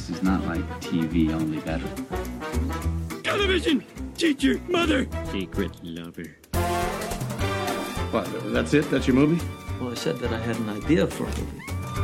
is not like TV, only better. Television! Teacher, mother! Secret lover. What, that's it? That's your movie? Well, I said that I had an idea for a movie.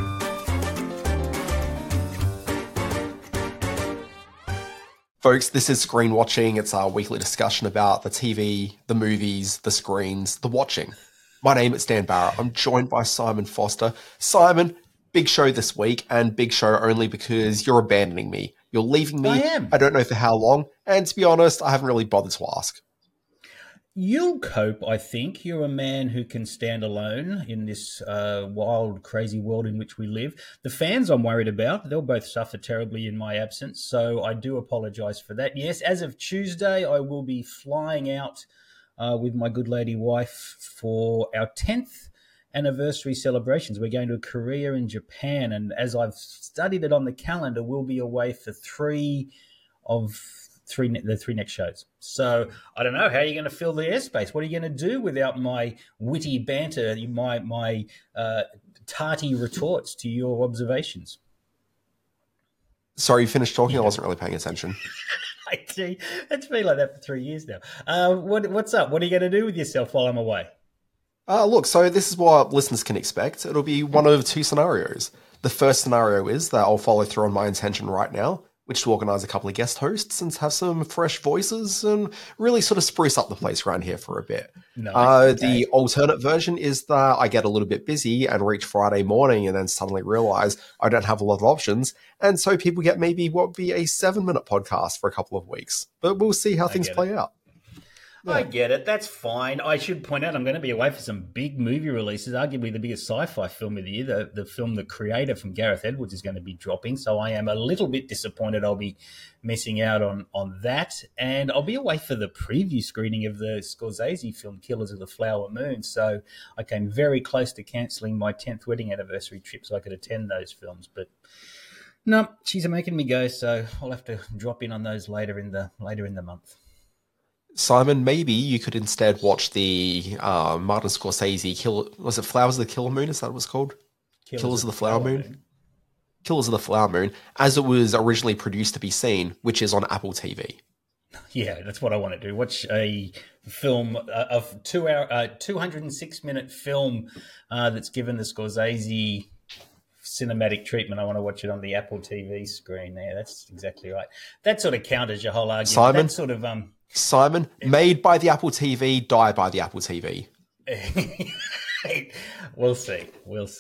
Folks, this is Screen Watching. It's our weekly discussion about the TV, the movies, the screens, the watching. My name is Dan Barrett. I'm joined by Simon Foster. Simon, big show this week, and big show only because you're abandoning me. You're leaving me. I am. I don't know for how long, and to be honest, I haven't really bothered to ask. You'll cope, I think. You're a man who can stand alone in this wild, crazy world in which we live. The fans I'm worried about, they'll both suffer terribly in my absence, so I do apologise for that. Yes, as of Tuesday, I will be flying out with my good lady wife for our 10th anniversary celebrations. We're going to Korea and Japan, and as I've studied it on the calendar, we'll be away for the three next shows. So I don't know, how are you going to fill the airspace? What are you going to do without my witty banter, my tarty retorts to your observations? Sorry, you finished talking? I wasn't really paying attention. I see. It's been like that for 3 years now. What's up? What are you going to do with yourself while I'm away? Look, so this is what listeners can expect. It'll be one of two scenarios. The first scenario is that I'll follow through on my intention right now, which to organise a couple of guest hosts and have some fresh voices and really sort of spruce up the place around here for a bit. Nice. Okay. The alternate version is that I get a little bit busy and reach Friday morning and then suddenly realise I don't have a lot of options. And so people get maybe what would be a 7-minute podcast for a couple of weeks. But we'll see how things play out. Yeah. I get it. That's fine. I should point out I'm going to be away for some big movie releases, arguably the biggest sci-fi film of the year. The film The Creator from Gareth Edwards is going to be dropping, so I am a little bit disappointed I'll be missing out on that. And I'll be away for the preview screening of the Scorsese film Killers of the Flower Moon, so I came very close to cancelling my 10th wedding anniversary trip so I could attend those films. But no, she's making me go, so I'll have to drop in on those later in the month. Simon, maybe you could instead watch the Martin Scorsese was it Flowers of the Killer Moon? Is that what it's called? Killers of the Flower Moon? Killers of the Flower Moon, as it was originally produced to be seen, which is on Apple TV. Yeah, that's what I want to do. Watch a film of 206-minute film that's given the Scorsese cinematic treatment. I want to watch it on the Apple TV screen there. That's exactly right. That sort of counters your whole argument. Simon? That sort of Simon, made by the Apple TV, die by the Apple TV. We'll see. What's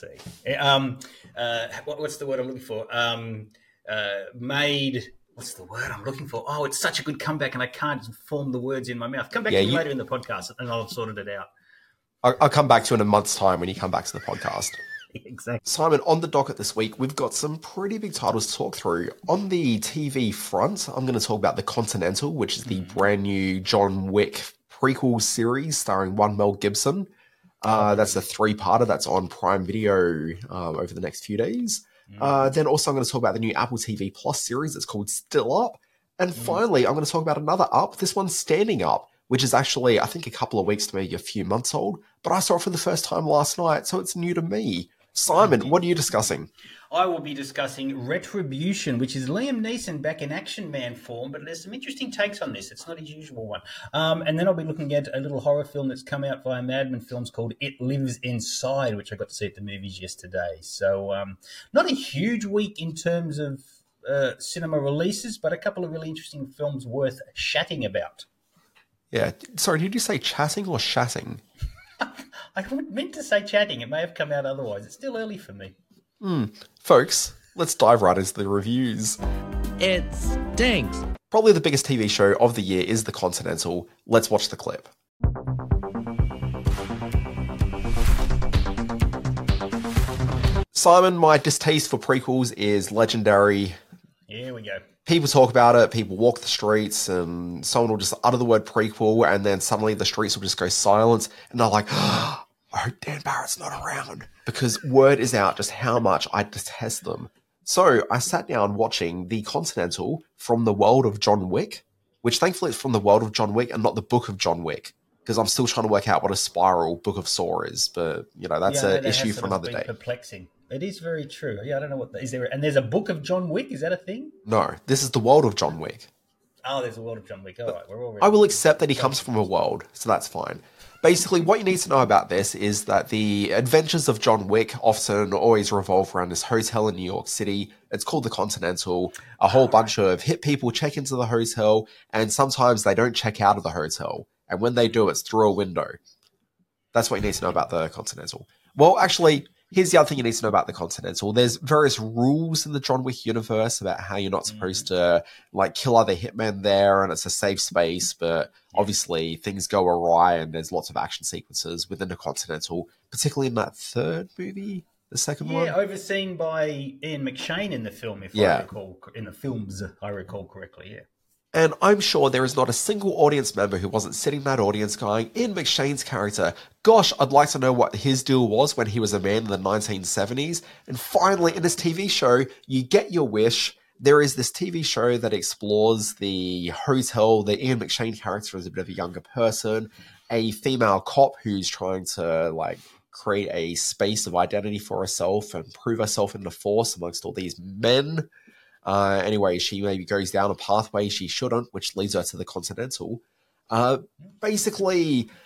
the word I'm looking for? Made. What's the word I'm looking for? Oh, it's such a good comeback, and I can't form the words in my mouth. Come back to me later in the podcast, and I'll have sorted it out. I'll come back to you in a month's time when you come back to the podcast. Exactly. Simon, on the docket this week, we've got some pretty big titles to talk through. On the TV front, I'm going to talk about The Continental, which is the brand new John Wick prequel series starring one Mel Gibson. That's a 3-parter that's on Prime Video over the next few days. Then also I'm going to talk about the new Apple TV Plus series that's called Still Up. And finally, I'm going to talk about another Up. This one's Standing Up, which is actually, I think, a couple of weeks to maybe a few months old. But I saw it for the first time last night, so it's new to me. Simon, what are you discussing? I will be discussing Retribution, which is Liam Neeson back in Action Man form, but there's some interesting takes on this. It's not his usual one. And then I'll be looking at a little horror film that's come out via Madman Films called It Lives Inside, which I got to see at the movies yesterday. So not a huge week in terms of cinema releases, but a couple of really interesting films worth chatting about. Yeah. Sorry, did you say chatting or shatting? I meant to say chatting. It may have come out otherwise. It's still early for me. Folks, let's dive right into the reviews. It stinks. Probably the biggest TV show of the year is The Continental. Let's watch the clip. Simon, my distaste for prequels is legendary. Here we go. People talk about it, people walk the streets, and someone will just utter the word prequel, and then suddenly the streets will just go silent, and they're like, I hope Dan Barrett's not around. Because word is out just how much I detest them. So I sat down watching The Continental from the world of John Wick, which thankfully is from the world of John Wick and not the book of John Wick, because I'm still trying to work out what a spiral Book of Saw is, but, you know, that's an issue for another day. Perplexing. It is very true. Yeah, I don't know what is there. And there's a book of John Wick. Is that a thing? No, this is the world of John Wick. Oh, there's a world of John Wick. All right, we're all. I will accept that he comes from a world, so that's fine. Basically, what you need to know about this is that the adventures of John Wick often always revolve around this hotel in New York City. It's called the Continental. A whole bunch of hit people check into the hotel, and sometimes they don't check out of the hotel. And when they do, it's through a window. That's what you need to know about the Continental. Well, actually, here's the other thing you need to know about the Continental. There's various rules in the John Wick universe about how you're not supposed to kill other hitmen there, and it's a safe space, but obviously things go awry and there's lots of action sequences within the Continental, particularly in that third movie, the second one. Yeah, overseen by Ian McShane in the film, I recall, in the films, I recall correctly, yeah. And I'm sure there is not a single audience member who wasn't sitting in that audience going, Ian McShane's character, gosh, I'd like to know what his deal was when he was a man in the 1970s. And finally, in this TV show, you get your wish. There is this TV show that explores the hotel. The Ian McShane character is a bit of a younger person, a female cop who's trying to, create a space of identity for herself and prove herself in the force amongst all these men. Anyway, she maybe goes down a pathway she shouldn't, which leads her to the Continental. Basically,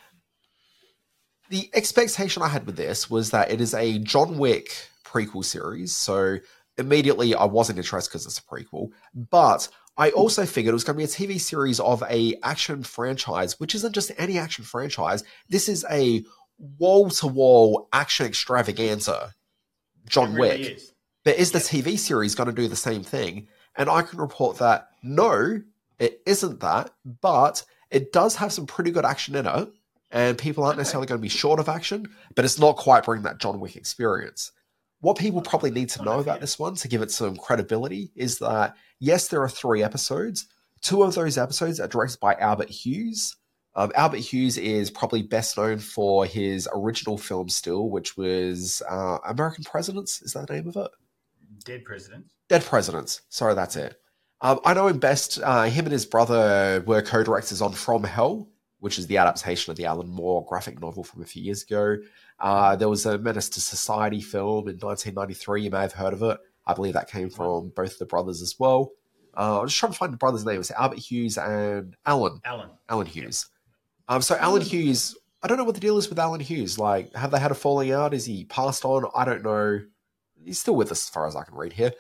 the expectation I had with this was that it is a John Wick prequel series, so immediately I wasn't interested because it's a prequel, but I also figured it was going to be a TV series of a action franchise, which isn't just any action franchise. This is a wall-to-wall action extravaganza, John Wick. Is. But is the TV series going to do the same thing? And I can report that no, it isn't that, but it does have some pretty good action in it, and people aren't necessarily going to be short of action, but it's not quite bringing that John Wick experience. What people probably need to know about this one to give it some credibility is that, yes, there are 3 episodes. 2 of those episodes are directed by Albert Hughes. Albert Hughes is probably best known for his original film still, which was American Presidents. Is that the name of it? Dead Presidents. Dead Presidents. Sorry, that's it. I know him best. Him and his brother were co-directors on From Hell, which is the adaptation of the Alan Moore graphic novel from a few years ago. There was a Menace to Society film in 1993. You may have heard of it. I believe that came from both the brothers as well. I'm just trying to find the brothers' names. Albert Hughes and Alan. Alan Hughes. So Alan Hughes, I don't know what the deal is with Alan Hughes. Have they had a falling out? Is he passed on? I don't know. He's still with us as far as I can read here.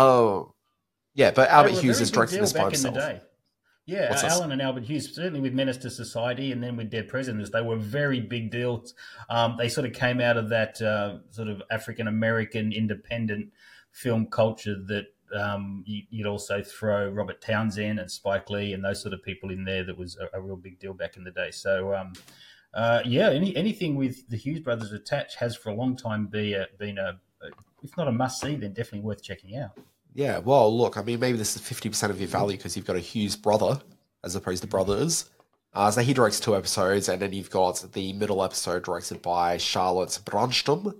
But Albert Hughes is directing this by himself. Yeah, Alan and Albert Hughes, certainly with Menace to Society and then with Dead Presidents, they were very big deals. They sort of came out of that sort of African-American independent film culture that you'd also throw Robert Townsend and Spike Lee and those sort of people in there. That was a real big deal back in the day. So, anything with the Hughes brothers attached has for a long time been a if not a must-see, then definitely worth checking out. Yeah, well, look, I mean, maybe this is 50% of your value because you've got a Hughes brother as opposed to brothers. So he directs 2 episodes, and then you've got the middle episode directed by Charlotte Bronstom.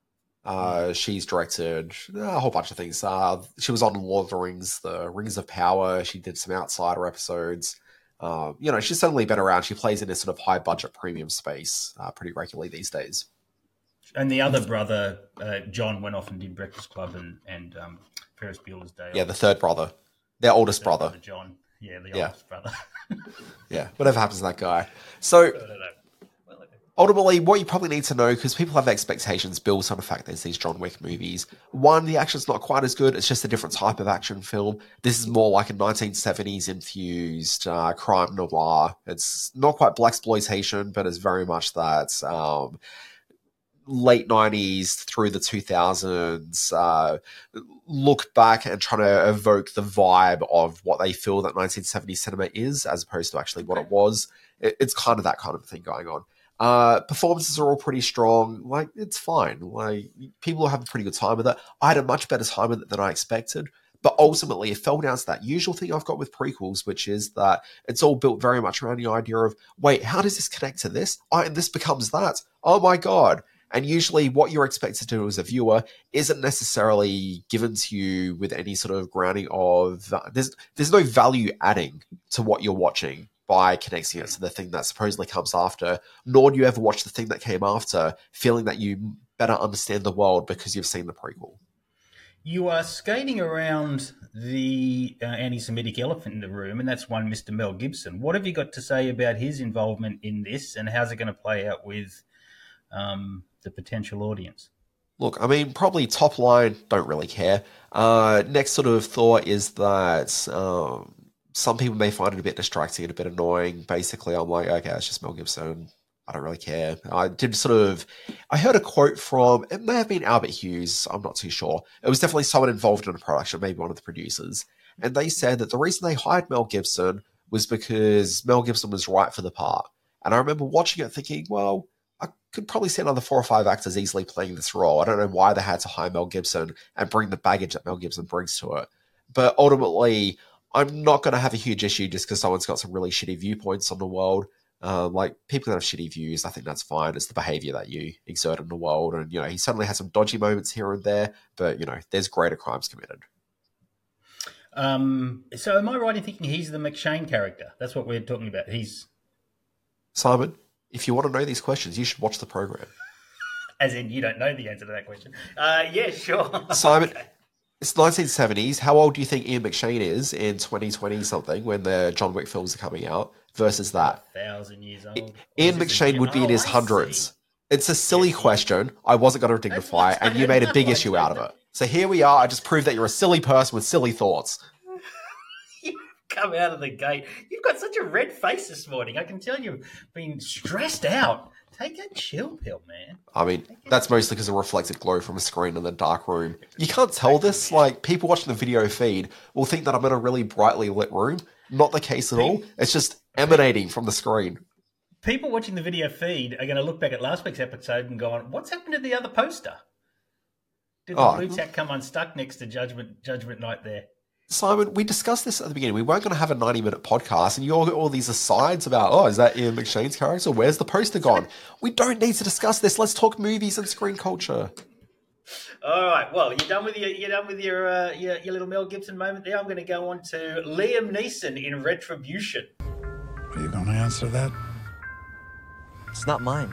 She's directed a whole bunch of things. She was on Lord of the Rings, the Rings of Power. She did some Outsider episodes. She's certainly been around. She plays in this sort of high-budget premium space pretty regularly these days. And the other brother, John, went off and did Breakfast Club and Ferris Bueller's Day Off. Yeah, the third brother. Their oldest brother. John. Yeah, the oldest brother. Yeah, whatever happens to that guy. So, ultimately, what you probably need to know, because people have expectations built on the fact there's these John Wick movies. One, the action's not quite as good. It's just a different type of action film. This is more like a 1970s infused crime noir. It's not quite blaxploitation, but it's very much that late 90s through the 2000s look back and trying to evoke the vibe of what they feel that 1970s cinema is, as opposed to actually what it was. It's kind of that kind of thing going on. Performances are all pretty strong. It's fine. People have a pretty good time with it. I had a much better time with it than I expected. But ultimately, it fell down to that usual thing I've got with prequels, which is that it's all built very much around the idea of, wait, how does this connect to this? And this becomes that. Oh my God. And usually what you're expected to do as a viewer isn't necessarily given to you with any sort of grounding of... There's no value adding to what you're watching by connecting it to the thing that supposedly comes after, nor do you ever watch the thing that came after feeling that you better understand the world because you've seen the prequel. You are skating around the anti-Semitic elephant in the room, and that's one Mr. Mel Gibson. What have you got to say about his involvement in this, and how's it going to play out with the potential audience? Look, I mean, probably top line, don't really care. Next sort of thought is that some people may find it a bit distracting and a bit annoying. Basically, I'm like, okay, it's just Mel Gibson. I don't really care. I heard a quote from, it may have been Albert Hughes, I'm not too sure. It was definitely someone involved in the production, maybe one of the producers. And they said that the reason they hired Mel Gibson was because Mel Gibson was right for the part. And I remember watching it thinking, well, I could probably see another 4 or 5 actors easily playing this role. I don't know why they had to hire Mel Gibson and bring the baggage that Mel Gibson brings to it. But ultimately, I'm not going to have a huge issue just because someone's got some really shitty viewpoints on the world. Like, people that have shitty views, I think that's fine. It's the behavior that you exert in the world. And, you know, he certainly has some dodgy moments here and there, but, you know, there's greater crimes committed. So am I right in thinking he's the McShane character? That's what we're talking about. Simon, if you want to know these questions, you should watch the program. As in, you don't know the answer to that question. Yeah, sure. Simon, okay. It's 1970s. How old do you think Ian McShane is in 2020-something when the John Wick films are coming out versus that? 1,000 years old. Ian McShane would be in his hundreds. It's a silly question. I wasn't going to dignify, and you made a big issue out of it. So here we are. I just proved that you're a silly person with silly thoughts. You've come out of the gate. You've got such a red face this morning. I can tell you've been stressed out. Take a chill pill, man. I mean, that's mostly because of reflected glow from a screen in the dark room. You can't tell this. Like, people watching the video feed will think that I'm in a really brightly lit room. Not the case at all. It's just emanating from the screen. People watching the video feed are going to look back at last week's episode and go on, what's happened to the other poster? Did the blue tack come unstuck next to Judgment Night there? Simon, we discussed this at the beginning. We weren't going to have a 90-minute podcast, and you all got all these asides about, is that Ian McShane's character? Where's the poster gone? We don't need to discuss this. Let's talk movies and screen culture. All right. Well, you're done with your little Mel Gibson moment there. I'm going to go on to Liam Neeson in Retribution. Are you going to answer that? It's not mine.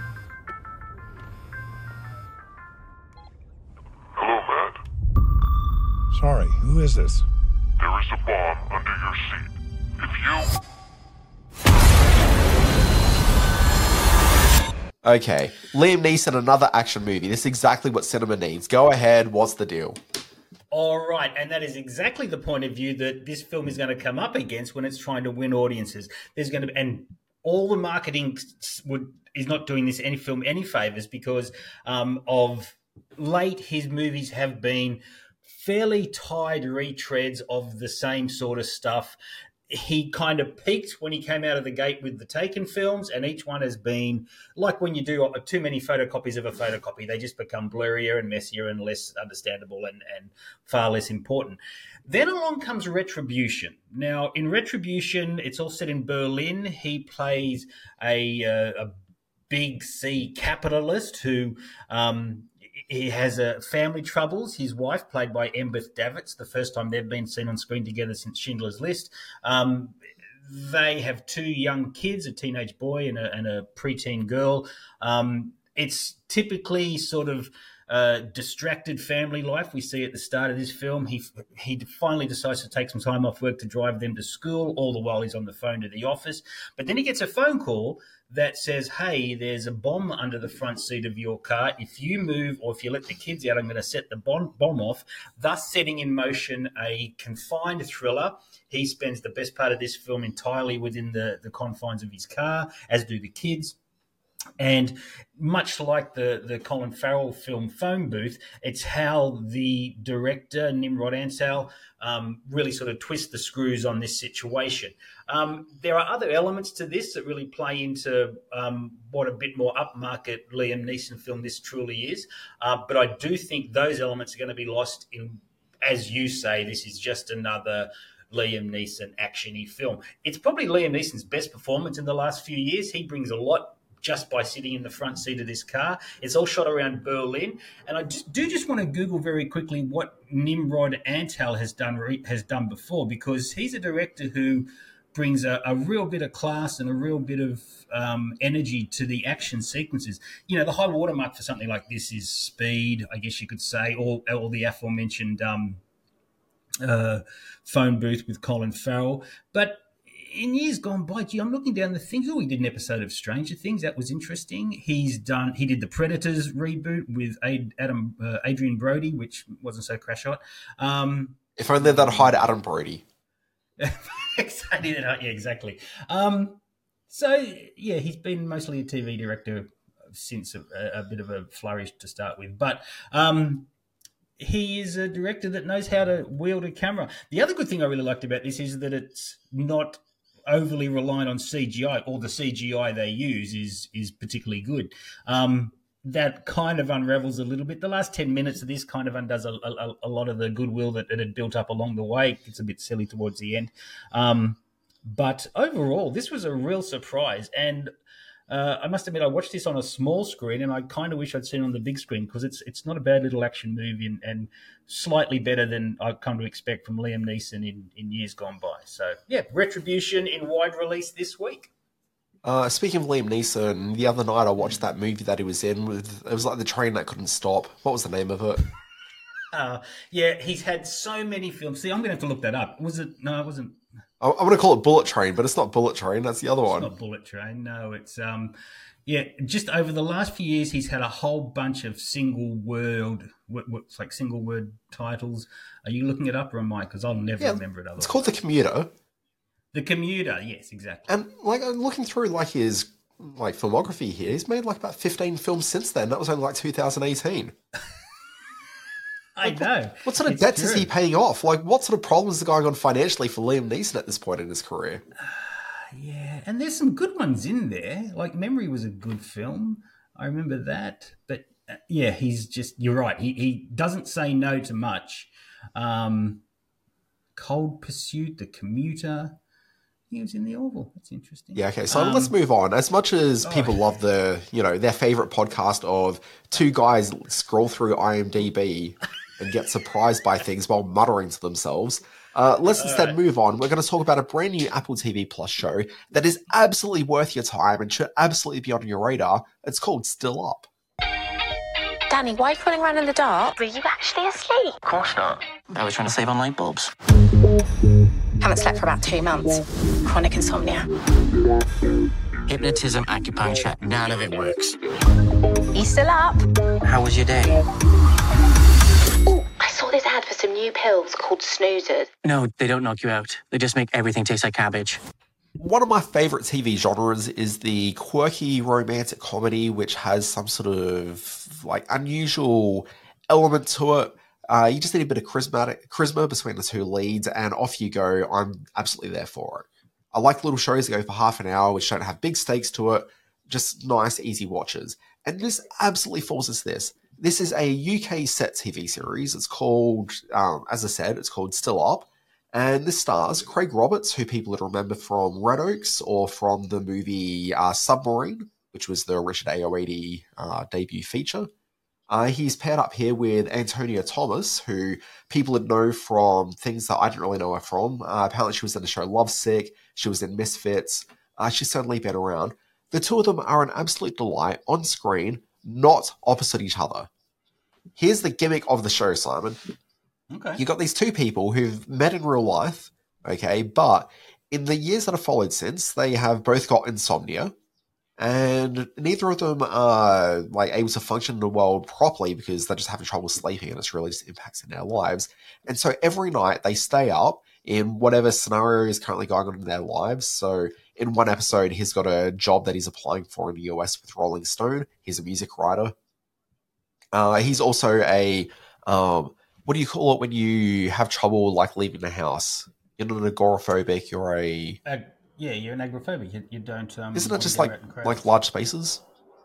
Hello, Matt. Sorry, who is this? There is a bomb under your seat. If you... Okay, Liam Neeson, another action movie. This is exactly what cinema needs. Go ahead, what's the deal? All right, and that is exactly the point of view that this film is going to come up against when it's trying to win audiences. There's going to be, and all the marketing is not doing this any film any favors because of late his movies have been fairly tired retreads of the same sort of stuff. He kind of peaked when he came out of the gate with the Taken films, and each one has been like when you do too many photocopies of a photocopy, they just become blurrier and messier and less understandable and far less important. Then along comes Retribution. Now, in Retribution, it's all set in Berlin. He plays a big C capitalist who he has family troubles. His wife, played by Embeth Davidtz, the first time they've been seen on screen together since Schindler's List. They have 2 young kids, a teenage boy and a preteen girl. It's typically sort of distracted family life we see at the start of this film. He finally decides to take some time off work to drive them to school, all the while he's on the phone to the office. But then he gets a phone call that says, hey, there's a bomb under the front seat of your car. If you move or if you let the kids out, I'm going to set the bomb off, thus setting in motion a confined thriller. He spends the best part of this film entirely within the confines of his car, as do the kids. And much like the Colin Farrell film Phone Booth, it's how the director, Nimrod Ansel, really sort of twists the screws on this situation. There are other elements to this that really play into what a bit more upmarket Liam Neeson film this truly is. But I do think those elements are going to be lost in, as you say, this is just another Liam Neeson action-y film. It's probably Liam Neeson's best performance in the last few years. He brings a lot just by sitting in the front seat of this car. It's all shot around Berlin. And I just want to Google very quickly what Nimrod Antal has done before, because he's a director who brings a real bit of class and a real bit of energy to the action sequences. You know, the high watermark for something like this is Speed, I guess you could say, or the aforementioned Phone Booth with Colin Farrell. But in years gone by, I'm looking down the things. Oh, he did an episode of Stranger Things. That was interesting. He did the Predators reboot with Adrian Brody, which wasn't so crash hot. If only they'd hide Adam Brody. Exactly. So, yeah, he's been mostly a TV director since a bit of a flourish to start with. But he is a director that knows how to wield a camera. The other good thing I really liked about this is that it's not overly reliant on CGI, or the CGI they use is particularly good. That kind of unravels a little bit. The last 10 minutes of this kind of undoes a lot of the goodwill that it had built up along the way. It's a bit silly towards the end. But overall, this was a real surprise. And I must admit, I watched this on a small screen, and I kind of wish I'd seen it on the big screen, because it's not a bad little action movie, and slightly better than I've come to expect from Liam Neeson in years gone by. So, yeah, Retribution in wide release this week. Speaking of Liam Neeson, the other night I watched that movie that he was in. It was like The Train That Couldn't Stop. What was the name of it? Yeah, he's had so many films. See, I'm going to have to look that up. Was it? No, it wasn't. I'm going to call it Bullet Train, but it's not Bullet Train. That's the other one. It's not Bullet Train. No, it's just over the last few years, he's had a whole bunch of single word titles. Are you looking it up, or am I? Because I'll never remember it otherwise. It's called The Commuter. The Commuter, yes, exactly. And I'm looking through his filmography here. He's made about 15 films since then. That was only 2018. I know. What sort of debts is he paying off? What sort of problems are going on financially for Liam Neeson at this point in his career? Yeah, and there's some good ones in there. Memory was a good film. I remember that. But, yeah, he's just... You're right. He doesn't say no to much. Cold Pursuit, The Commuter... He was in The Oval. That's interesting. Yeah, okay. So let's move on. As much as people love their favorite podcast of two guys scroll through IMDb and get surprised by things while muttering to themselves, let's instead move on. We're going to talk about a brand new Apple TV Plus show that is absolutely worth your time and should absolutely be on your radar. It's called Still Up. Danny, why are you crawling around in the dark? Were you actually asleep? Of course not. I was trying to save on light bulbs. Haven't slept for about 2 months. Chronic insomnia. Hypnotism, acupuncture, none of it works. You still up? How was your day? Oh, I saw this ad for some new pills called Snoozers. No, they don't knock you out. They just make everything taste like cabbage. One of my favorite TV genres is the quirky romantic comedy, which has some sort of unusual element to it. You just need a bit of charisma between the two leads, and off you go. I'm absolutely there for it. I like little shows that go for half an hour, which don't have big stakes to it, just nice, easy watches. And this absolutely falls into this. This is a UK set TV series. It's called, as I said, it's called Still Up. And this stars Craig Roberts, who people would remember from Red Oaks or from the movie Submarine, which was the Richard Ayoade debut feature. He's paired up here with Antonia Thomas, who people would know from things that I didn't really know her from. Apparently she was in the show Lovesick. She was in Misfits. She's certainly been around. The two of them are an absolute delight on screen, not opposite each other. Here's the gimmick of the show, Simon. Okay. You got these two people who've met in real life, okay, but in the years that have followed since, they have both got insomnia. And neither of them are able to function in the world properly because they're just having trouble sleeping, and it's really just impacting their lives. And so every night they stay up in whatever scenario is currently going on in their lives. So in one episode, he's got a job that he's applying for in the US with Rolling Stone. He's a music writer. He's also a what do you call it when you have trouble leaving the house? You're not an agoraphobic. You're a yeah, you're an agoraphobic. You don't. Isn't it just like large spaces?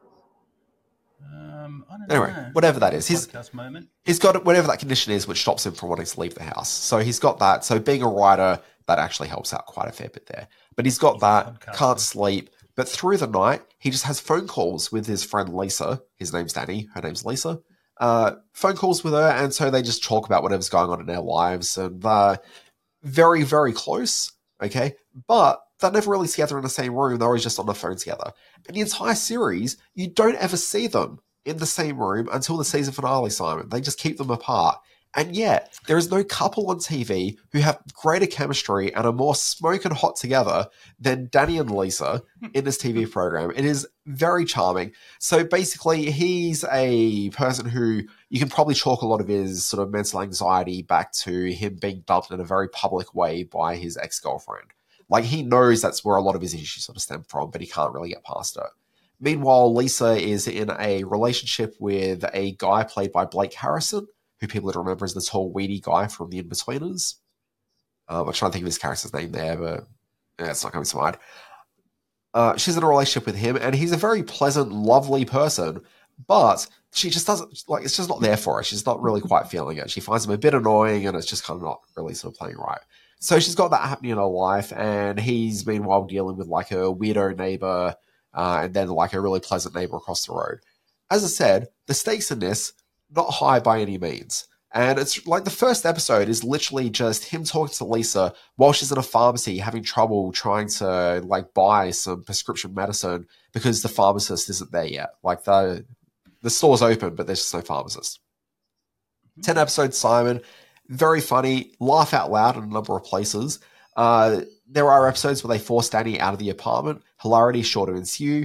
I don't anyway, know. Whatever that is, he's got whatever that condition is, which stops him from wanting to leave the house. So he's got that. So being a writer, that actually helps out quite a fair bit there. But he's got that. Can't sleep. But through the night, he just has phone calls with his friend Lisa. His name's Danny. Her name's Lisa. Phone calls with her, and so they just talk about whatever's going on in their lives, and very, very close. Okay, but they're never really together in the same room. They're always just on the phone together. And the entire series, you don't ever see them in the same room until the season finale, Simon. They just keep them apart. And yet, there is no couple on TV who have greater chemistry and are more smoking hot together than Danny and Lisa in this TV program. It is very charming. So basically, he's a person who you can probably chalk a lot of his sort of mental anxiety back to him being dumped in a very public way by his ex-girlfriend. Like, he knows that's where a lot of his issues sort of stem from, but he can't really get past it. Meanwhile, Lisa is in a relationship with a guy played by Blake Harrison, who people would remember as the tall, weedy guy from The Inbetweeners. I'm trying to think of his character's name there, but it's not coming to mind. She's in a relationship with him, and he's a very pleasant, lovely person, but she just doesn't, like, it's just not there for her. She's not really quite feeling it. She finds him a bit annoying, and it's just kind of not really sort of playing right. So she's got that happening in her life, and he's meanwhile dealing with like a weirdo neighbor, and then like a really pleasant neighbor across the road. As I said, the stakes in this, not high by any means. And it's like the first episode is literally just him talking to Lisa while she's in a pharmacy having trouble trying to like buy some prescription medicine because the pharmacist isn't there yet. Like the store's open, but there's just no pharmacist. 10 episodes, Simon. Very funny. Laugh out loud in a number of places. There are episodes where they force Danny out of the apartment. Hilarity sure to ensue.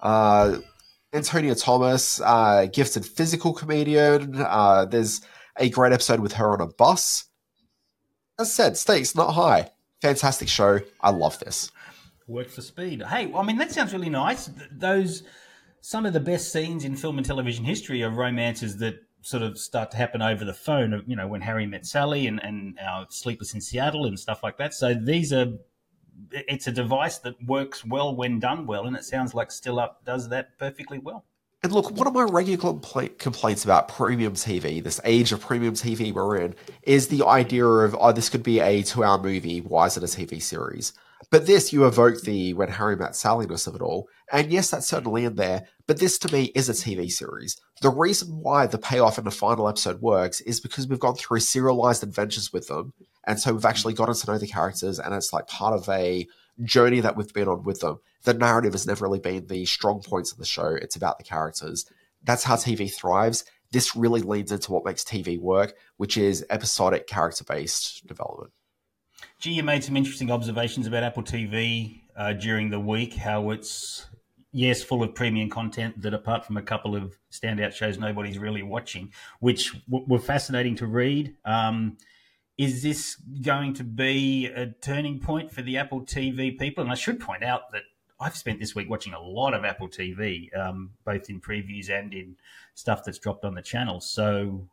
Antonia Thomas, gifted physical comedian. There's a great episode with her on a bus. As I said, stakes not high. Fantastic show. I love this. Work for speed. Hey, I mean, that sounds really nice. Some of the best scenes in film and television history are romances that sort of start to happen over the phone, you know, when Harry Met Sally and Sleepless in Seattle and stuff like that. So it's a device that works well when done well, and it sounds like Still Up does that perfectly well. And look, one of my regular complaints about premium TV, this age of premium TV we're in, is the idea of, oh, this could be a 2-hour movie, why is it a TV series? But this, you evoke the When Harry Met Sally-ness of it all, and yes, that's certainly in there, but this to me is a TV series. The reason why the payoff in the final episode works is because we've gone through serialized adventures with them, and so we've actually gotten to know the characters, and it's like part of a journey that we've been on with them. The narrative has never really been the strong points of the show. It's about the characters. That's how TV thrives. This really leans into what makes TV work, which is episodic character-based development. Gee, you made some interesting observations about Apple TV during the week, how it's, yes, full of premium content that apart from a couple of standout shows nobody's really watching, which were fascinating to read. Is this going to be a turning point for the Apple TV people? And I should point out that I've spent this week watching a lot of Apple TV, both in previews and in stuff that's dropped on the channel. So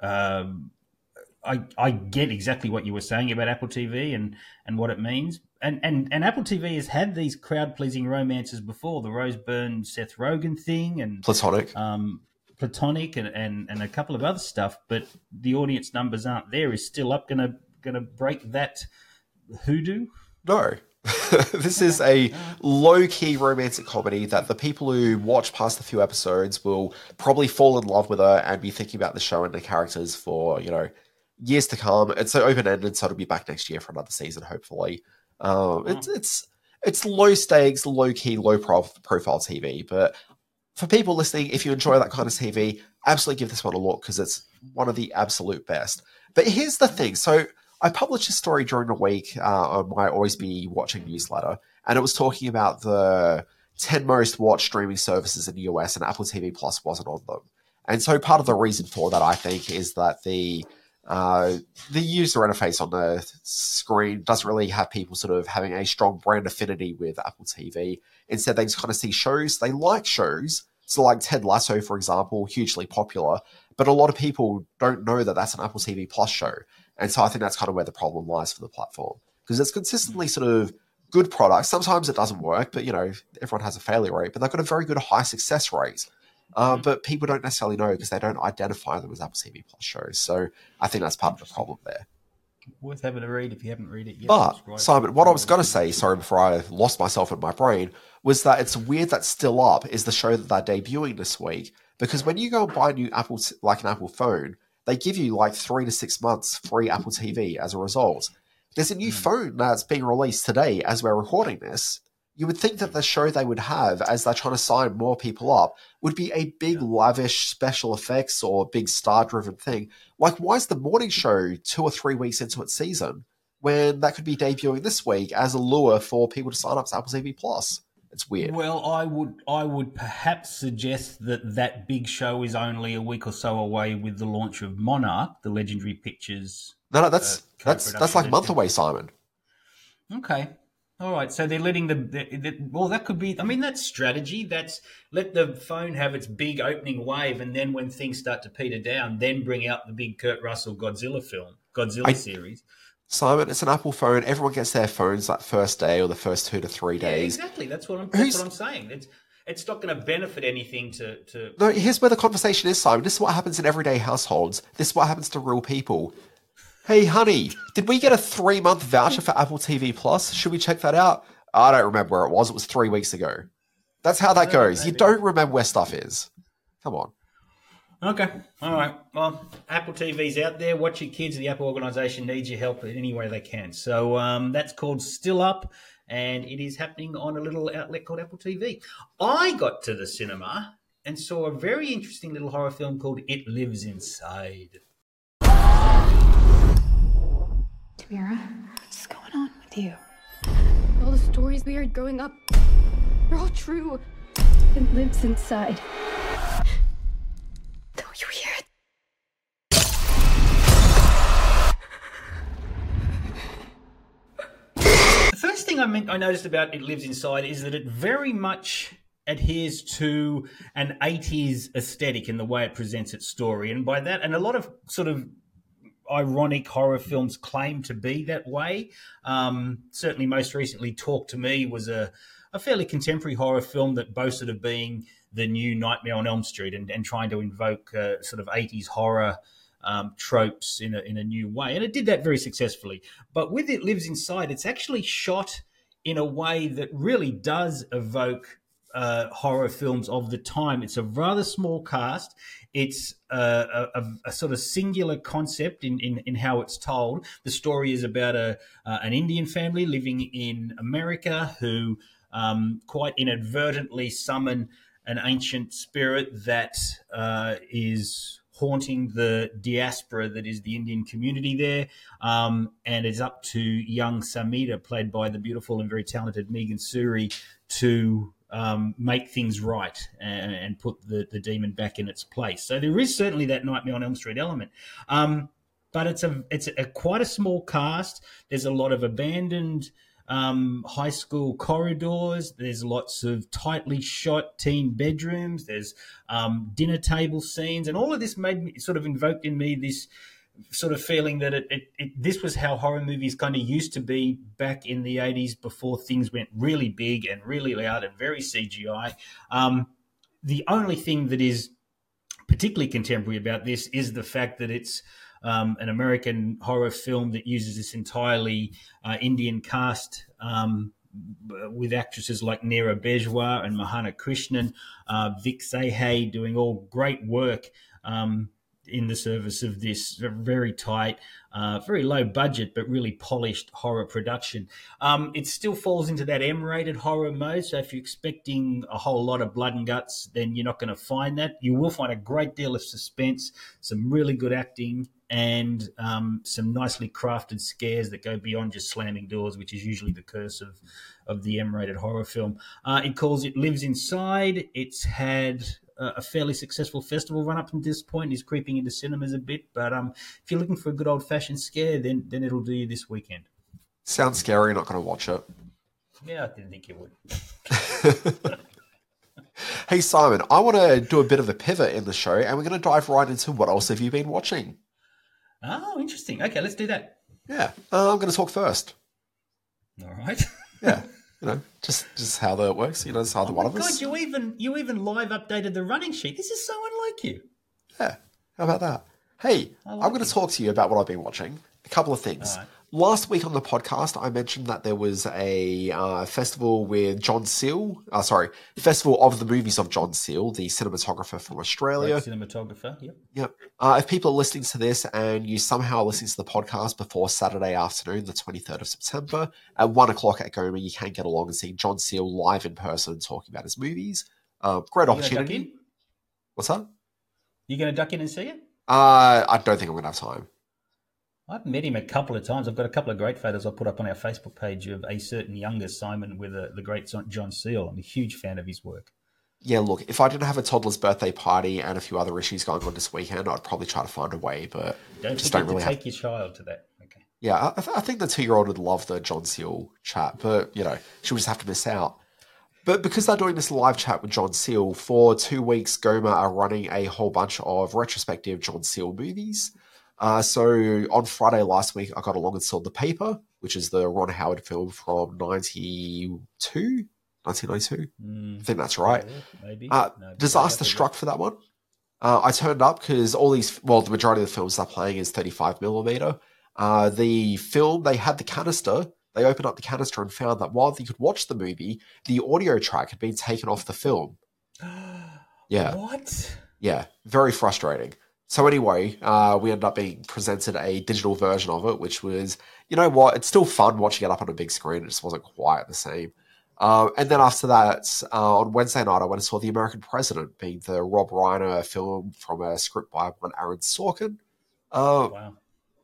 I get exactly what you were saying about Apple TV and what it means. And Apple TV has had these crowd-pleasing romances before, the Rose Byrne, Seth Rogen thing. And Platonic. Platonic and a couple of other stuff, but the audience numbers aren't there. Is Still Up gonna break that hoodoo? No. This is a low-key romantic comedy that the people who watch past a few episodes will probably fall in love with her and be thinking about the show and the characters for, years to come. It's open-ended, so it'll be back next year for another season, hopefully. It's low stakes, low-key, low-profile TV, but for people listening, if you enjoy that kind of TV, absolutely give this one a look because it's one of the absolute best. But here's the thing. So I published a story during the week on my Always Be Watching newsletter, and it was talking about the 10 most watched streaming services in the US, and Apple TV Plus wasn't on them. And so part of the reason for that, I think, is that the user interface on the screen doesn't really have people sort of having a strong brand affinity with Apple TV. Instead, they just kind of see shows. They like shows. So like Ted Lasso, for example, hugely popular. But a lot of people don't know that that's an Apple TV Plus show. And so I think that's kind of where the problem lies for the platform. Because it's consistently sort of good products. Sometimes it doesn't work, but, everyone has a failure rate. But they've got a very good high success rate. But people don't necessarily know because they don't identify them as Apple TV Plus shows. So I think that's part of the problem there. Worth having a read if you haven't read it yet. But, Simon, what I was going to say, sorry, before I lost myself in my brain, was that it's weird that Still Up is the show that they're debuting this week. Because when you go and buy a new Apple, like an Apple phone, they give you like 3 to 6 months free Apple TV as a result. There's a new phone that's being released today as we're recording this. You would think that the show they would have, as they're trying to sign more people up, would be a big, lavish special effects or big star-driven thing. Like, why is the morning show 2 or 3 weeks into its season when that could be debuting this week as a lure for people to sign up to Apple TV Plus? It's weird. Well, I would perhaps suggest that big show is only a week or so away with the launch of Monarch, the Legendary Pictures. No, that's like a month away, Simon. Okay. All right, so they're letting well, that could be, I mean, that's strategy. That's let the phone have its big opening wave, and then when things start to peter down, then bring out the big Kurt Russell Godzilla series. Simon, it's an Apple phone. Everyone gets their phones that first day or the first 2 to 3 days. Yeah, exactly. That's what I'm saying. It's not going to benefit anything to... No, here's where the conversation is, Simon. This is what happens in everyday households. This is what happens to real people. Hey, honey, did we get a 3-month voucher for Apple TV Plus? Should we check that out? I don't remember where it was. It was 3 weeks ago. That's how that goes. Maybe. You don't remember where stuff is. Come on. Okay. All right. Well, Apple TV's out there. Watch your kids. The Apple organisation needs your help in any way they can. So that's called Still Up, and it is happening on a little outlet called Apple TV. I got to the cinema and saw a very interesting little horror film called It Lives Inside. Tamira, what's going on with you? All the stories we heard growing up, they're all true. It lives inside. Don't you hear it? The first thing I noticed about It Lives Inside is that it very much adheres to an 80s aesthetic in the way it presents its story. And by that, and a lot of sort of ironic horror films claim to be that way. Certainly most recently Talk to Me was a fairly contemporary horror film that boasted of being the new Nightmare on Elm Street and trying to invoke sort of 80s horror tropes in a new way. And it did that very successfully. But with It Lives Inside, it's actually shot in a way that really does evoke horror films of the time. It's a rather small cast. It's a sort of singular concept in how it's told. The story is about an Indian family living in America who quite inadvertently summon an ancient spirit that is haunting the diaspora that is the Indian community there. And it's up to young Samita, played by the beautiful and very talented Megan Suri, to make things right and put the demon back in its place. So there is certainly that Nightmare on Elm Street element. But it's quite a small cast. There's a lot of abandoned high school corridors. There's lots of tightly shot teen bedrooms. There's dinner table scenes. And all of this invoked in me this sort of feeling that this was how horror movies kind of used to be back in the 80s before things went really big and really loud and very CGI. The only thing that is particularly contemporary about this is the fact that it's an American horror film that uses this entirely Indian cast with actresses like Neera Bejwa and Mahana Krishnan, Vic Sahey doing all great work in the service of this very tight, very low budget, but really polished horror production. It still falls into that M-rated horror mode. So if you're expecting a whole lot of blood and guts, then you're not going to find that. You will find a great deal of suspense, some really good acting, and some nicely crafted scares that go beyond just slamming doors, which is usually the curse of the M-rated horror film. It Lives Inside. It's had a fairly successful festival run up to this point. Is creeping into cinemas a bit, but if you're looking for a good old-fashioned scare, then it'll do you this weekend. Sounds scary. Not going to watch it. Yeah, I didn't think you would. Hey, Simon, I want to do a bit of a pivot in the show, and we're going to dive right into what else have you been watching? Oh, interesting. Okay, let's do that. Yeah, I'm going to talk first. All right. Yeah. Just how that works. It's either one of us. God, you even live updated the running sheet. This is so unlike you. Yeah. How about that? Hey, I'm going to talk to you about what I've been watching couple of things. All right. Last week on the podcast, I mentioned that there was a festival with John Seal. Festival of the Movies of John Seal, the cinematographer from Australia. Great cinematographer, yep. Yep. If people are listening to this and you somehow listen to the podcast before Saturday afternoon, the 23rd of September, at 1 o'clock at Goma, you can get along and see John Seal live in person talking about his movies. Great opportunity. What's that? You going to duck in and see it? I don't think I'm going to have time. I've met him a couple of times. I've got a couple of great photos I'll put up on our Facebook page of a certain younger Simon with the great John Seal. I'm a huge fan of his work. Yeah, look, if I didn't have a toddler's birthday party and a few other issues going on this weekend, I'd probably try to find a way, but don't really take your child to that. Okay. Yeah, I think the 2-year-old would love the John Seal chat, but, she'll just have to miss out. But because they're doing this live chat with John Seal, for 2 weeks, Goma are running a whole bunch of retrospective John Seal movies. So on Friday last week, I got along and saw The Paper, which is the Ron Howard film from 1992. I think that's right. Maybe. Disaster struck for that one. I turned up because the majority of the films they're playing is 35mm. The film, they had the canister. They opened up the canister and found that while they could watch the movie, the audio track had been taken off the film. Yeah. What? Yeah, very frustrating. So anyway, we ended up being presented a digital version of it, which was, it's still fun watching it up on a big screen. It just wasn't quite the same. And then after that, on Wednesday night, I went and saw The American President, being the Rob Reiner film from a script by one Aaron Sorkin. Wow.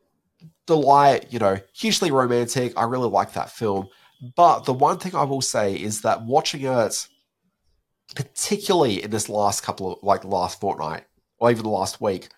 Delight, hugely romantic. I really like that film. But the one thing I will say is that watching it, particularly in this last last fortnight, or even the last week,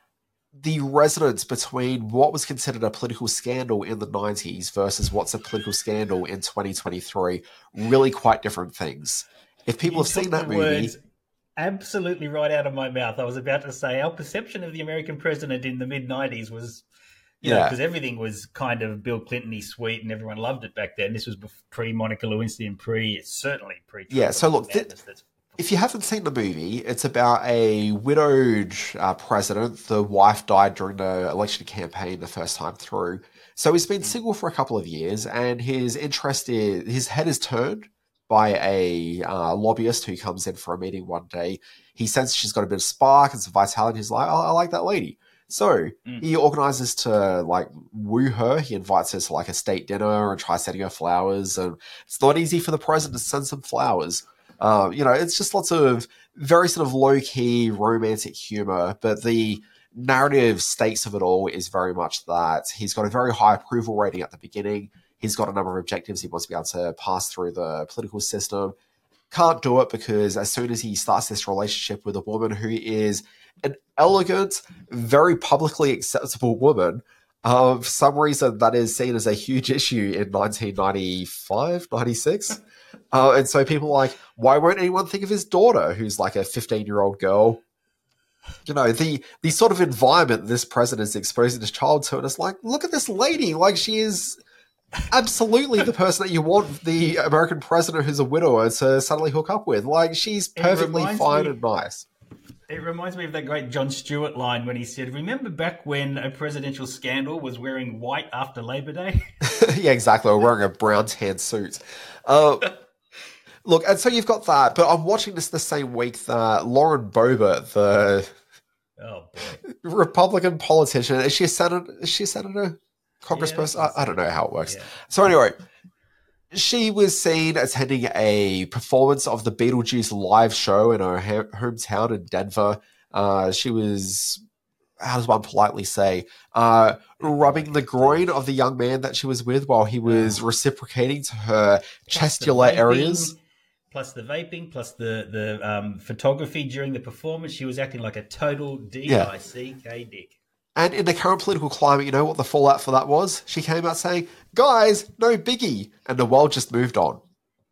the resonance between what was considered a political scandal in the 90s versus what's a political scandal in 2023, really quite different things. If people have seen that movie... Words absolutely right out of my mouth. I was about to say, our perception of the American president in the mid-90s was, because everything was kind of Bill Clinton-y sweet and everyone loved it back then. This was pre-Monica Lewinsky and certainly pre-Trump. Yeah, so look... If you haven't seen the movie, it's about a widowed president. The wife died during the election campaign the first time through. So he's been single for a couple of years, and his head is turned by a lobbyist who comes in for a meeting one day. He senses she's got a bit of spark and some vitality. He's like, I like that lady. So he organizes to woo her. He invites her to a state dinner and tries sending her flowers. And it's not easy for the president to send some flowers. It's just lots of very sort of low-key romantic humor, but the narrative stakes of it all is very much that he's got a very high approval rating at the beginning. He's got a number of objectives he wants to be able to pass through the political system. Can't do it because as soon as he starts this relationship with a woman who is an elegant, very publicly acceptable woman, for some reason that is seen as a huge issue in 1995, 96. And so people are like, why won't anyone think of his daughter, who's like a 15-year-old girl? The sort of environment this president is exposing his child to, and it's like, look at this lady. She is absolutely the person that you want the American president who's a widower to suddenly hook up with. She's perfectly fine and nice. It reminds me of that great Jon Stewart line when he said, remember back when a presidential scandal was wearing white after Labor Day? Yeah, exactly. Or wearing a brown tan suit. Look, and so you've got that, but I'm watching this the same week that Lauren Boebert, the Republican politician, is she a senator? Congressperson? I don't know how it works. Yeah. So anyway, she was seen attending a performance of the Beetlejuice live show in her hometown in Denver. She was, how does one politely say, rubbing the groin of the young man that she was with while he was reciprocating to her chesticular areas. Plus the vaping, plus the photography during the performance. She was acting like a total D-I-C-K dick. And in the current political climate, you know what the fallout for that was? She came out saying, guys, no biggie. And the world just moved on.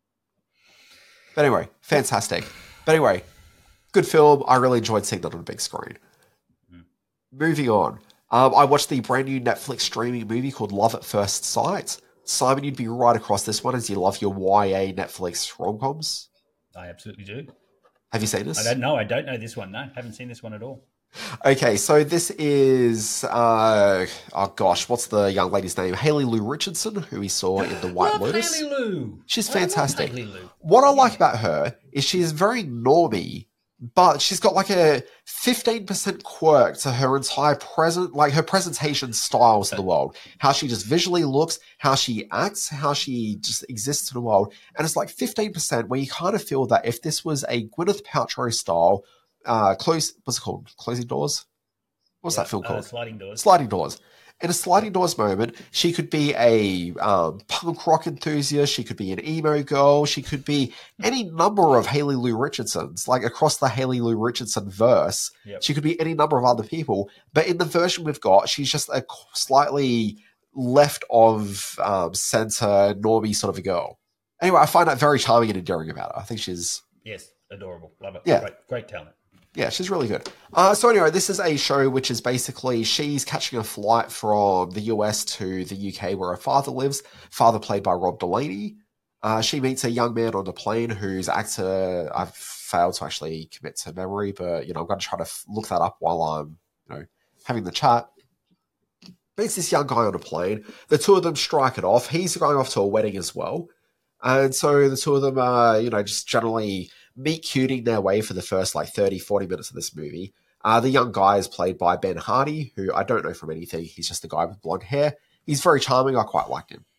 But anyway, fantastic. But anyway, good film. I really enjoyed seeing that on a big screen. Moving on. I watched the brand new Netflix streaming movie called Love at First Sight. Simon, you'd be right across this one as you love your YA Netflix rom-coms. I absolutely do. Have you seen this? I don't know this one. No, haven't seen this one at all. Okay, so this is oh gosh, what's the young lady's name? Haley Lou Richardson, who we saw in The White Love Lotus. Haley Lou. She's I love fantastic. Haley Lou. What I like about her is she's very normy, but she's got like a 15% quirk to her entire her presentation style to the world. How she just visually looks, how she acts, how she just exists in the world. And it's like 15% where you kind of feel that if this was a Gwyneth Paltrow style, what's it called? Closing Doors? What's that film called? Sliding Doors. Sliding Doors. In a Sliding Doors moment, she could be a punk rock enthusiast. She could be an emo girl. She could be any number of Haley Lou Richardsons, like across the Haley Lou Richardson verse. Yep. She could be any number of other people. But in the version we've got, she's just a slightly left of center, normie sort of a girl. Anyway, I find that very charming and endearing about her. I think she's... Yes, adorable. Love it. Yeah. Great talent. Yeah, she's really good. So anyway, this is a show which is basically she's catching a flight from the US to the UK where her father lives. Father played by Rob Delaney. She meets a young man on the plane whose actor I've failed to actually commit to memory, but I'm going to try to look that up while I'm having the chat. Meets this young guy on a plane. The two of them strike it off. He's going off to a wedding as well. And so the two of them are, just generally meet-cuting their way for the first 30, 40 minutes of this movie. The young guy is played by Ben Hardy, who I don't know from anything. He's just a guy with blonde hair. He's very charming. I quite liked him.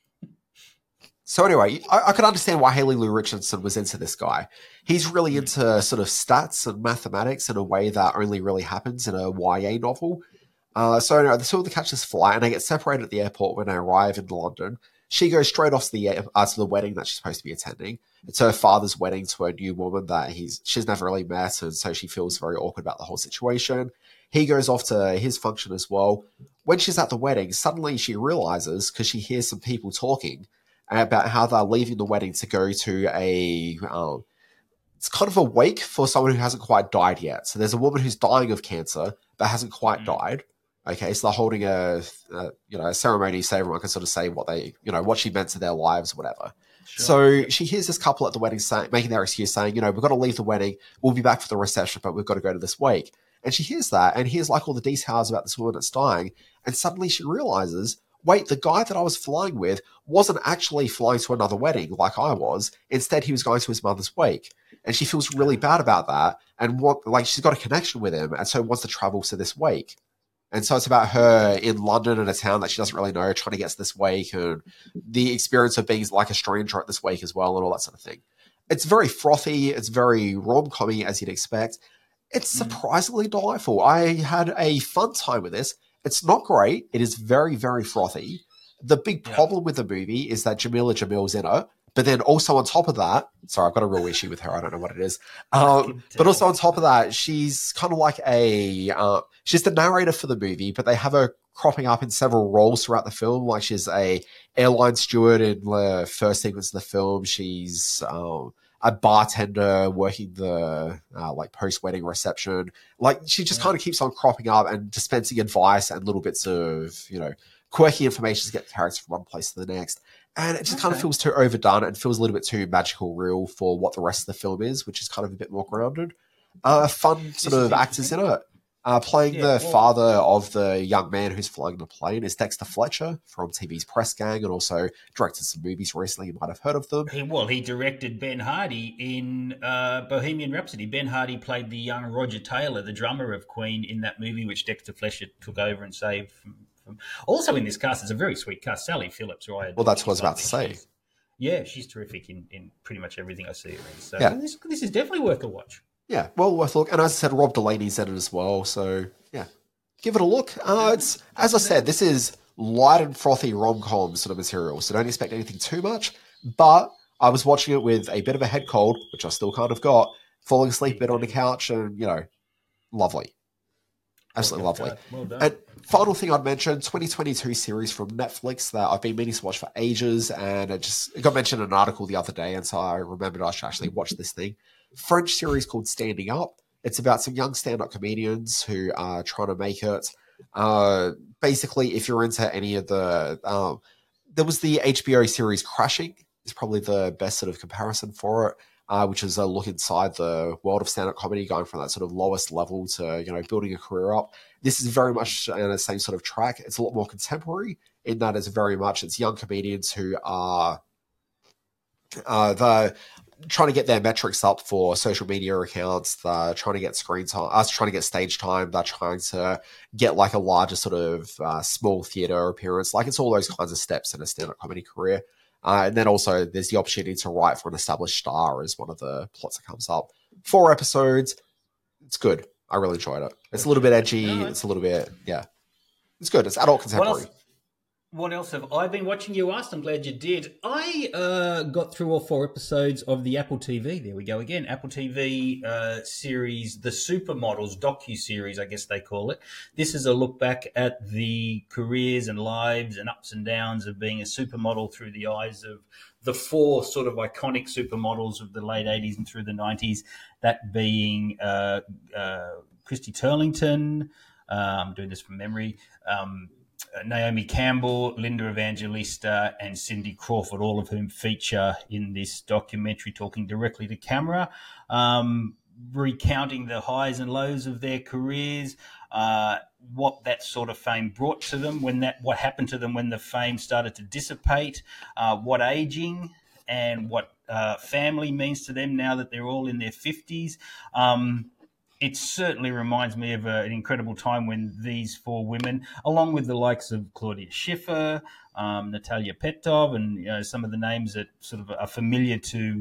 So anyway, I could understand why Haley Lou Richardson was into this guy. He's really into sort of stats and mathematics in a way that only really happens in a YA novel. So anyway, the two of them catch this flight and they get separated at the airport when they arrive in London. She goes straight off to the wedding that she's supposed to be attending. It's her father's wedding to a new woman that she's never really met, and so she feels very awkward about the whole situation. He goes off to his function as well. When she's at the wedding, suddenly she realizes, because she hears some people talking about how they're leaving the wedding to go to it's kind of a wake for someone who hasn't quite died yet. So there's a woman who's dying of cancer but hasn't quite died. Okay, so they're holding a ceremony so everyone can sort of say what she meant to their lives, whatever. Sure. So she hears this couple at the wedding making their excuse saying, we've got to leave the wedding. We'll be back for the reception, but we've got to go to this wake. And she hears that and hears all the details about this woman that's dying. And suddenly she realizes, wait, the guy that I was flying with wasn't actually flying to another wedding like I was. Instead, he was going to his mother's wake. And she feels really bad about that. And she's got a connection with him. And so wants to travel to this wake. And so it's about her in London in a town that she doesn't really know, trying to get to this wake and the experience of being like a stranger at this wake as well and all that sort of thing. It's very frothy. It's very rom-com-y as you'd expect. It's surprisingly delightful. I had a fun time with this. It's not great. It is very, very frothy. The big problem with the movie is that Jamila Jamil's in it. But then also on top of that, sorry, I've got a real issue with her. I don't know what it is. But also on top of that, she's kind of like she's the narrator for the movie, but they have her cropping up in several roles throughout the film. Like she's a airline steward in the first sequence of the film. She's a bartender working the post-wedding reception. Like she just kind of keeps on cropping up and dispensing advice and little bits of, quirky information to get the characters from one place to the next. And it just kind of feels too overdone and feels a little bit too magical real for what the rest of the film is, which is kind of a bit more grounded. Fun sort of actors in it. Playing the father of the young man who's flying the plane is Dexter Fletcher from TV's Press Gang and also directed some movies recently. You might have heard of them. He directed Ben Hardy in Bohemian Rhapsody. Ben Hardy played the young Roger Taylor, the drummer of Queen, in that movie which Dexter Fletcher took over and saved from. Also in this cast, it's a very sweet cast. Sally Phillips, right? Well, that's what I was about to say. She's terrific in pretty much everything I see her in. So this is definitely worth a watch. Yeah, well worth a look. And as I said, Rob Delaney's in it as well. So, yeah, give it a look. It's, as I said, this is light and frothy rom-com sort of material. So don't expect anything too much. But I was watching it with a bit of a head cold, which I still kind of got, falling asleep a bit on the couch and, lovely. Absolutely lovely. Well done. And final thing I'd mention, 2022 series from Netflix that I've been meaning to watch for ages, and it got mentioned in an article the other day, and so I remembered I should actually watch this thing. French series called Standing Up. It's about some young stand-up comedians who are trying to make it. Basically, if you're into any of the... there was the HBO series Crashing, is probably the best sort of comparison for it. which is a look inside the world of stand-up comedy, going from that sort of lowest level to, building a career up. This is very much in the same sort of track. It's a lot more contemporary in that it's young comedians who are trying to get their metrics up for social media accounts. They're trying to get screen time, trying to get stage time. They're trying to get like a larger sort of small theater appearance. Like it's all those kinds of steps in a stand-up comedy career. And then also there's the opportunity to write for an established star as one of the plots that comes up. 4 episodes. It's good. I really enjoyed it. It's a little bit edgy. It's a little bit, it's good. It's adult contemporary. What else have I been watching? You asked. I'm glad you did. I got through all 4 episodes of the Apple TV. There we go again. Apple TV series, The Supermodels docu-series, I guess they call it. This is a look back at the careers and lives and ups and downs of being a supermodel through the eyes of the 4 sort of iconic supermodels of the late 80s and through the 90s, that being Christy Turlington, I'm doing this from memory, Naomi Campbell, Linda Evangelista, and Cindy Crawford, all of whom feature in this documentary, talking directly to camera, recounting the highs and lows of their careers, what that sort of fame brought to them, what happened to them when the fame started to dissipate, what aging and what family means to them now that they're all in their 50s. It certainly reminds me of an incredible time when these 4 women, along with the likes of Claudia Schiffer, Natalia Petov, and some of the names that sort of are familiar to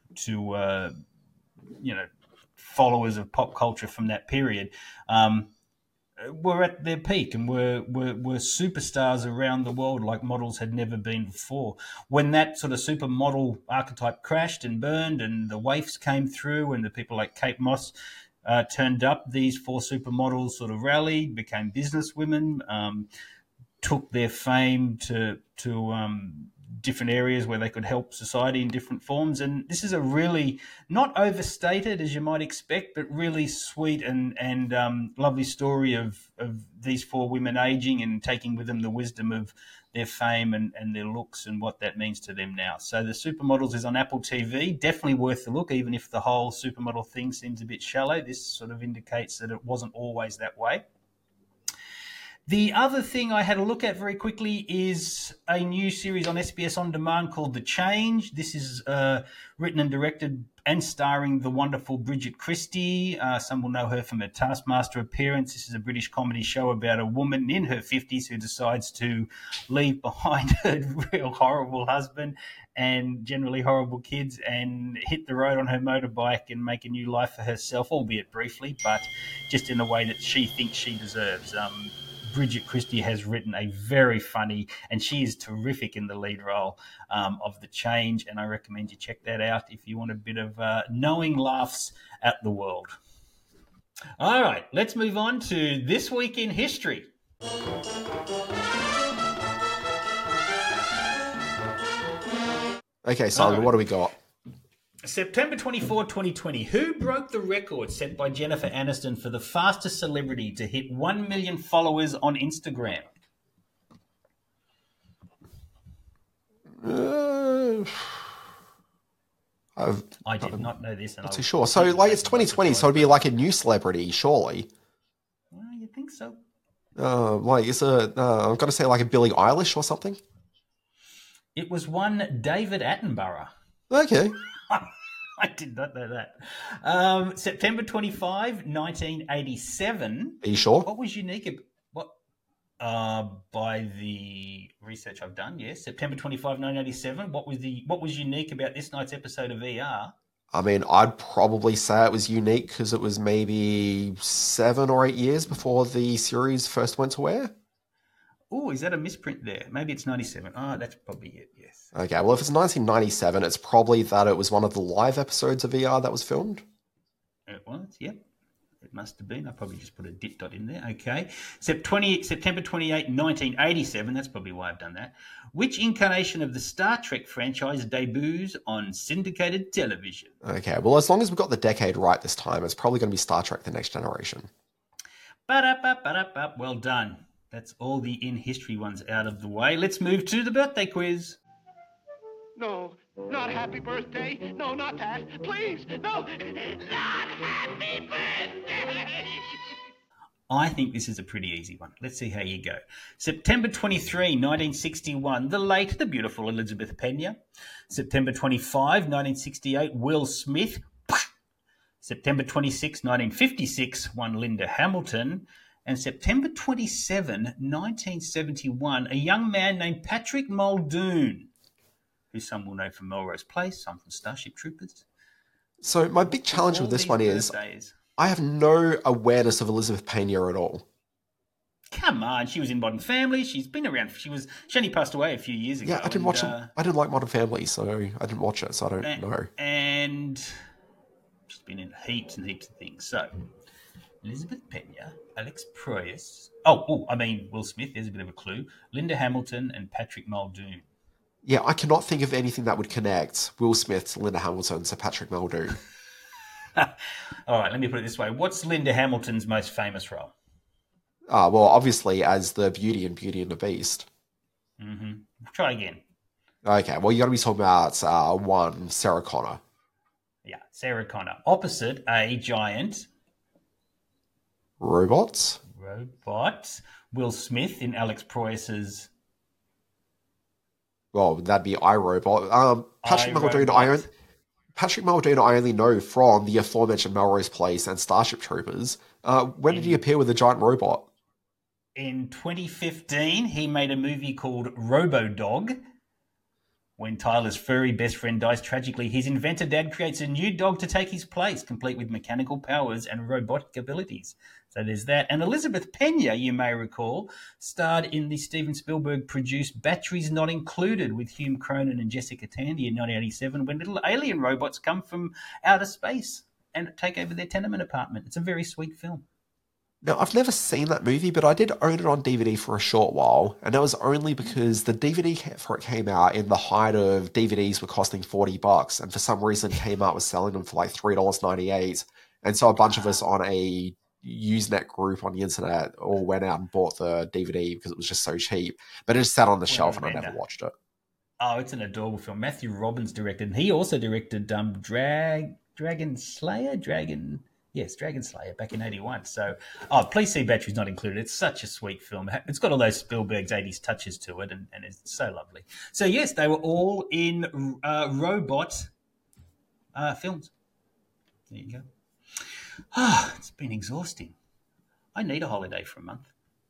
followers of pop culture from that period, were at their peak and were superstars around the world like models had never been before. When that sort of supermodel archetype crashed and burned, and the waifs came through, and the people like Kate Moss turned up, these 4 supermodels sort of rallied, became businesswomen, took their fame to different areas where they could help society in different forms. And this is a really, not overstated as you might expect, but really sweet and lovely story of these 4 women aging and taking with them the wisdom of their fame and their looks and what that means to them now. So The Supermodels is on Apple TV. Definitely worth a look, even if the whole supermodel thing seems a bit shallow. This sort of indicates that it wasn't always that way. The other thing I had a look at very quickly is a new series on SBS On Demand called The Change. This is written and directed and starring the wonderful Bridget Christie. Some will know her from her Taskmaster appearance. This is a British comedy show about a woman in her 50s who decides to leave behind her real horrible husband and generally horrible kids and hit the road on her motorbike and make a new life for herself, albeit briefly, but just in a way that she thinks she deserves. Bridget Christie has written a very funny, and she is terrific in the lead role of The Change, and I recommend you check that out if you want a bit of knowing laughs at the world. All right, let's move on to This Week in History. Okay, Simon, what do we got? September 24, 2020. Who broke the record set by Jennifer Aniston for the fastest celebrity to hit 1 million followers on Instagram? I did not know this. Not too sure. So, it's 2020, so it'd be like a new celebrity, surely. Well, you think so? Is it, I'm going to say like a Billie Eilish or something? It was one David Attenborough. Okay. I did not know that. September 25, 1987. Are you sure? What was unique? By the research I've done, yes. September 25, 1987. What was unique about this night's episode of ER? I mean, I'd probably say it was unique because it was maybe 7 or 8 years before the series first went to air. Oh, is that a misprint there? Maybe it's 97. Oh, that's probably it, yes. Okay, well, if it's 1997, it's probably that it was one of the live episodes of ER that was filmed. It was, yep. It must have been. I probably just put a dot in there. Okay. September 28, 1987. That's probably why I've done that. Which incarnation of the Star Trek franchise debuts on syndicated television? Okay, well, as long as we've got the decade right this time, it's probably going to be Star Trek The Next Generation. Well done. That's all the in history ones out of the way. Let's move to the birthday quiz. No, not happy birthday. No, not that. Please, no, not happy birthday. I think this is a pretty easy one. Let's see how you go. September 23, 1961, the late, the beautiful Elizabeth Pena. September 25, 1968, Will Smith. September 26, 1956, one Linda Hamilton. And September 27, 1971, a young man named Patrick Muldoon, who some will know from Melrose Place, some from Starship Troopers. So my big challenge with this one is I have no awareness of Elizabeth Pena at all. Come on, she was in Modern Family. She's been around. She only passed away a few years ago. Yeah, I didn't watch it. I didn't like Modern Family, so I didn't watch it, so I don't know. And she's been in heaps and heaps of things. So Elizabeth Pena, Alex Proyas. Will Smith, there's a bit of a clue. Linda Hamilton and Patrick Muldoon. Yeah, I cannot think of anything that would connect Will Smith to Linda Hamilton to Patrick Muldoon. All right, let me put it this way. What's Linda Hamilton's most famous role? Well, obviously as the Beauty and the Beast. Mm-hmm. Try again. Okay, well, you got to be talking about one, Sarah Connor. Yeah, Sarah Connor. Opposite a giant... Robot. Will Smith in Alex Proyas's... Well, that'd be iRobot. Patrick Muldoon I only know from the aforementioned Melrose Place and Starship Troopers. When did he appear with a giant robot? In 2015, he made a movie called Robo-Dog. When Tyler's furry best friend dies tragically, his inventor dad creates a new dog to take his place, complete with mechanical powers and robotic abilities. So there's that. And Elizabeth Pena, you may recall, starred in the Steven Spielberg-produced Batteries Not Included with Hume Cronin and Jessica Tandy in 1987, when little alien robots come from outer space and take over their tenement apartment. It's a very sweet film. Now, I've never seen that movie, but I did own it on DVD for a short while, and that was only because the DVD for it came out in the height of DVDs were costing $40, and for some reason Kmart was selling them for like $3.98, and so a bunch of us on a Usenet group on the internet all went out and bought the DVD because it was just so cheap, but it just sat on the shelf and I never watched it. Oh, it's an adorable film. Matthew Robbins directed, and he also directed Dragon Slayer back in 81. So, please see Batteries Not Included. It's such a sweet film. It's got all those Spielberg's 80s touches to it, and it's so lovely. So, yes, they were all in robot films. There you go. It's been exhausting. I need a holiday for a month.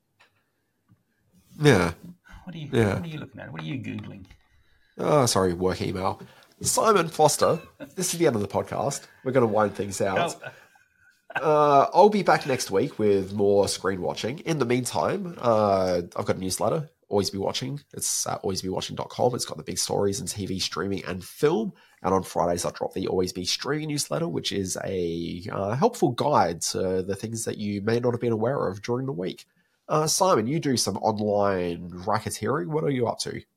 Yeah. What are you looking at? What are you Googling? Oh, sorry, work email. Simon Foster, this is the end of the podcast. We're going to wind things out. I'll be back next week with more screen watching. In the meantime, I've got a newsletter, Always Be Watching. It's at alwaysbewatching.com. It's got the big stories in TV, streaming, and film. And on Fridays, I drop the Always Be Streaming newsletter, which is a helpful guide to the things that you may not have been aware of during the week. Simon, you do some online racketeering. What are you up to?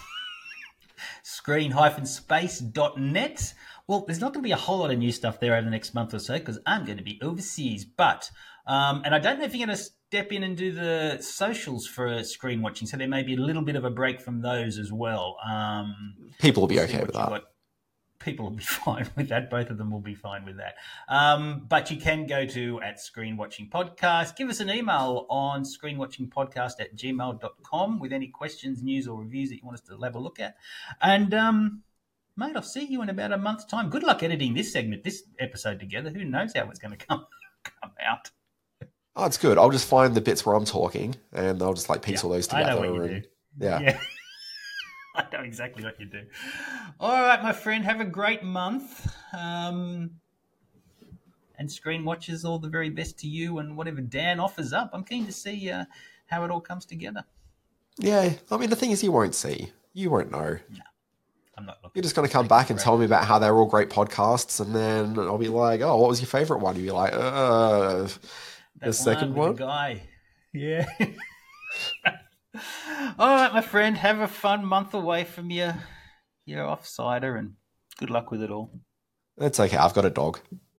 Screen-space.net. Well, there's not going to be a whole lot of new stuff there over the next month or so because I'm going to be overseas. But, and I don't know if you're going to step in and do the socials for screen watching, so there may be a little bit of a break from those as well. People will be okay with that. People will be fine with that. Both of them will be fine with that. But you can go to @ScreenWatchingPodcast. Give us an email on screenwatchingpodcast@gmail.com with any questions, news, or reviews that you want us to have a look at. And, mate, I'll see you in about a month's time. Good luck editing this episode together. Who knows how it's going to come out. Oh, it's good. I'll just find the bits where I'm talking and I'll just piece all those together. I know what you do. Yeah. I know exactly what you do. All right, my friend, have a great month. And Screen Watchers, all the very best to you and whatever Dan offers up. I'm keen to see how it all comes together. Yeah, I mean, the thing is you won't see. You won't know. No, I'm not looking. You're just going to come back and tell me about how they're all great podcasts, and then I'll be like, oh, what was your favourite one? You'll be like, the second one? The guy. Yeah. All right, my friend, have a fun month away from your offsider and good luck with it all. It's okay. I've got a dog.